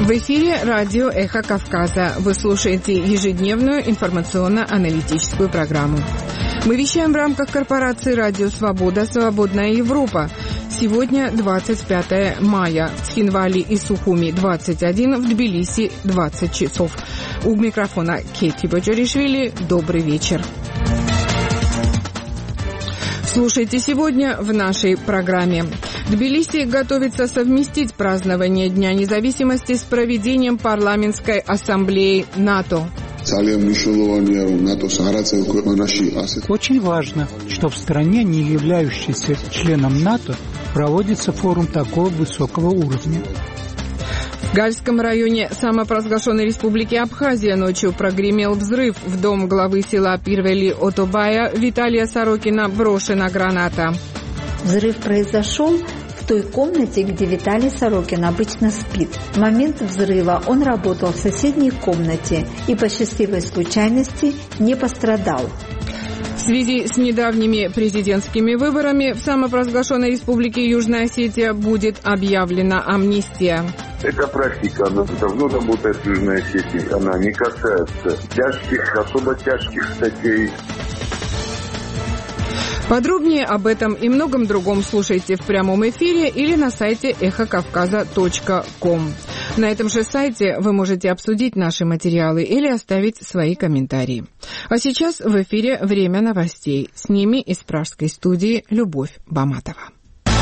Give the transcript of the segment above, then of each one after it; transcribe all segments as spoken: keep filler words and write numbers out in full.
В эфире радио «Эхо Кавказа». Вы слушаете ежедневную информационно-аналитическую программу. Мы вещаем в рамках корпорации «Радио Свобода. Свободная Европа». Сегодня двадцать пятое мая. В Цхинвале и Сухуми двадцать один, в Тбилиси двадцать часов. У микрофона Кейти Баджаришвили. Добрый вечер. Слушайте сегодня в нашей программе. Тбилиси готовится совместить празднование Дня независимости с проведением парламентской ассамблеи НАТО. Очень важно, что в стране, не являющейся членом НАТО, проводится форум такого высокого уровня. В Гальском районе самопровозглашенной республики Абхазия ночью прогремел взрыв. В дом главы села Пирвели-Отобая Виталия Сорокина брошена граната. Взрыв произошел в той комнате, где Виталий Сорокин обычно спит. В момент взрыва он работал в соседней комнате и по счастливой случайности не пострадал. В связи с недавними президентскими выборами в самопровозглашенной республике Южная Осетия будет объявлена амнистия. Эта практика, она давно работает в Южной Осетии. Она не касается тяжких, особо тяжких статей. Подробнее об этом и многом другом слушайте в прямом эфире или на сайте эхо кавказа точка ком. На этом же сайте вы можете обсудить наши материалы или оставить свои комментарии. А сейчас в эфире «Время новостей». С ними из пражской студии Любовь Баматова.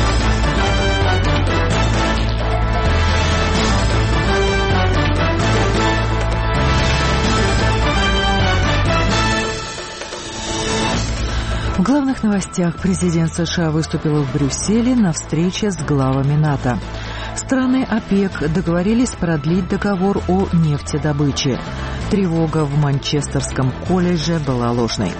В главных новостях президент США выступил в Брюсселе на встрече с главами НАТО. Страны ОПЕК договорились продлить договор о нефтедобыче. Тревога в Манчестерском колледже была ложной.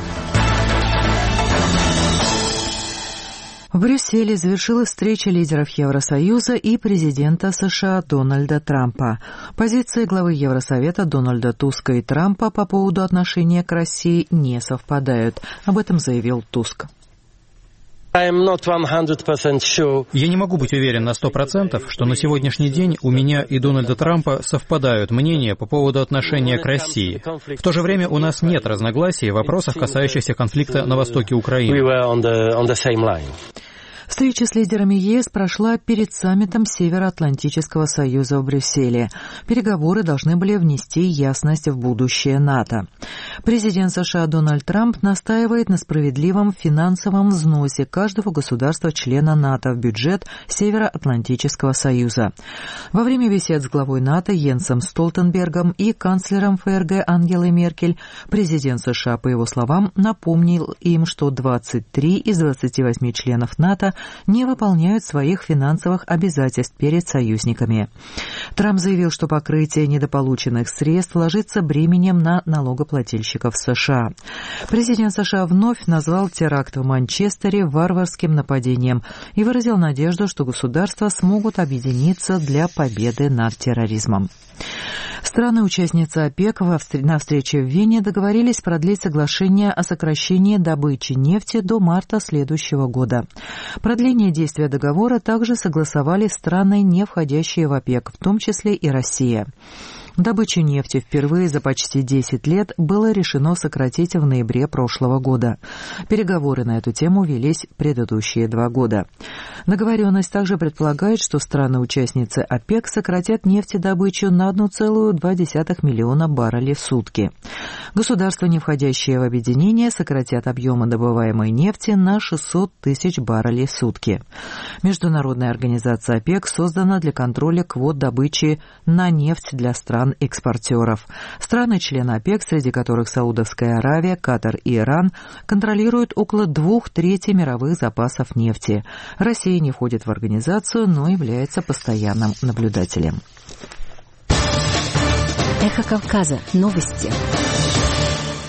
В Брюсселе завершилась встреча лидеров Евросоюза и президента США Дональда Трампа. Позиции главы Евросовета Дональда Туска и Трампа по поводу отношения к России не совпадают. Об этом заявил Туск. Я не могу быть уверен на сто процентов, что на сегодняшний день у меня и Дональда Трампа совпадают мнения по поводу отношения к России. В то же время у нас нет разногласий в вопросах, касающихся конфликта на востоке Украины. Встреча с лидерами ЕС прошла перед саммитом Североатлантического союза в Брюсселе. Переговоры должны были внести ясность в будущее НАТО. Президент США Дональд Трамп настаивает на справедливом финансовом взносе каждого государства-члена НАТО в бюджет Североатлантического союза. Во время бесед с главой НАТО Йенсом Столтенбергом и канцлером ФРГ Ангелой Меркель президент США, по его словам, напомнил им, что двадцать три из двадцати восьми членов НАТО не выполняют своих финансовых обязательств перед союзниками. Трамп заявил, что покрытие недополученных средств ложится бременем на налогоплательщиков США. Президент США вновь назвал теракт в Манчестере варварским нападением и выразил надежду, что государства смогут объединиться для победы над терроризмом. Страны-участницы ОПЕК на встрече в Вене договорились продлить соглашение о сокращении добычи нефти до марта следующего года. Продление действия договора также согласовали страны, не входящие в ОПЕК, в том числе и Россия. Добычу нефти впервые за почти десять лет было решено сократить в ноябре прошлого года. Переговоры на эту тему велись предыдущие два года. Договоренность также предполагает, что страны-участницы ОПЕК сократят нефтедобычу на одна целая две десятых миллиона баррелей в сутки. Государства, не входящие в объединение, сократят объемы добываемой нефти на шестьсот тысяч баррелей в сутки. Международная организация ОПЕК создана для контроля квот добычи на нефть для стран-экспортеров. Страны-члены ОПЕК, среди которых Саудовская Аравия, Катар и Иран, контролируют около двух трети мировых запасов нефти. Россия не входит в организацию, но является постоянным наблюдателем. Эхо Кавказа. Новости.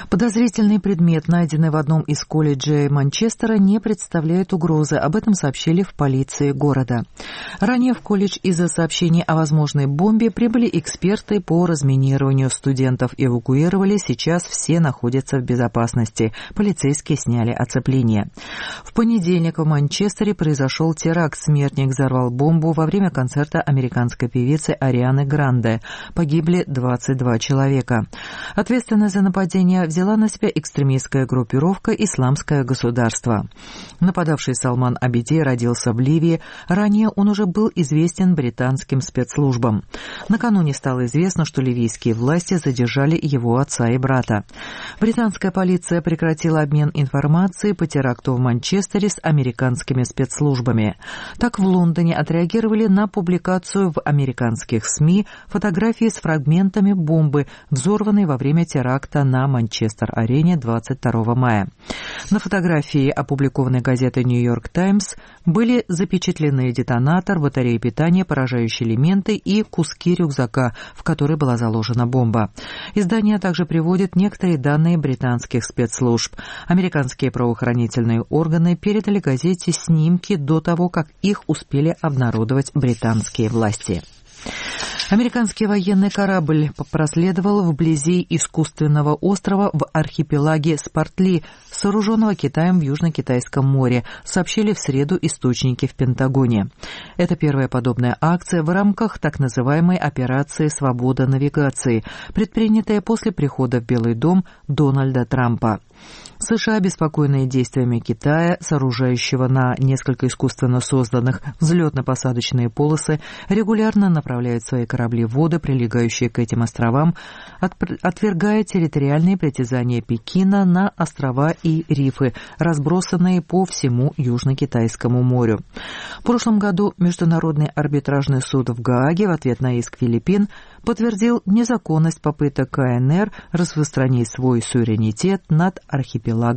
Подозрительный предмет, найденный в одном из колледжей Манчестера, не представляет угрозы. Об этом сообщили в полиции города. Ранее в колледж из-за сообщений о возможной бомбе прибыли эксперты по разминированию. Студентов эвакуировали, сейчас все находятся в безопасности. Полицейские сняли оцепление. В понедельник в Манчестере произошел теракт. Смертник взорвал бомбу во время концерта американской певицы Арианы Гранде. Погибли двадцать два человека. Ответственность за нападение взяла на себя экстремистская группировка «Исламское государство». Нападавший Салман Абиди родился в Ливии. Ранее он уже был известен британским спецслужбам. Накануне стало известно, что ливийские власти задержали его отца и брата. Британская полиция прекратила обмен информацией по теракту в Манчестере с американскими спецслужбами. Так в Лондоне отреагировали на публикацию в американских СМИ фотографии с фрагментами бомбы, взорванной во время теракта на Манчестер-арене двадцать второго мая. На фотографии, опубликованной газетой «Нью-Йорк Таймс», были запечатлены детонатор, батарея питания, поражающие элементы и куски рюкзака, в который была заложена бомба. Издание также приводит некоторые данные британских спецслужб. Американские правоохранительные органы передали газете снимки до того, как их успели обнародовать британские власти. Американский военный корабль проследовал вблизи искусственного острова в архипелаге Спартли, сооруженного Китаем в Южно-Китайском море, сообщили в среду источники в Пентагоне. Это первая подобная акция в рамках так называемой операции «Свобода навигации», предпринятая после прихода в Белый дом Дональда Трампа. США, обеспокоенные действиями Китая, сооружающего на несколько искусственно созданных взлетно-посадочные полосы, регулярно направляют свои корабли в воды, прилегающие к этим островам, отвергая территориальные притязания Пекина на острова и рифы, разбросанные по всему Южно-Китайскому морю. В прошлом году Международный арбитражный суд в Гааге в ответ на иск Филиппин подтвердил незаконность попыток КНР распространить свой суверенитет над архипелагом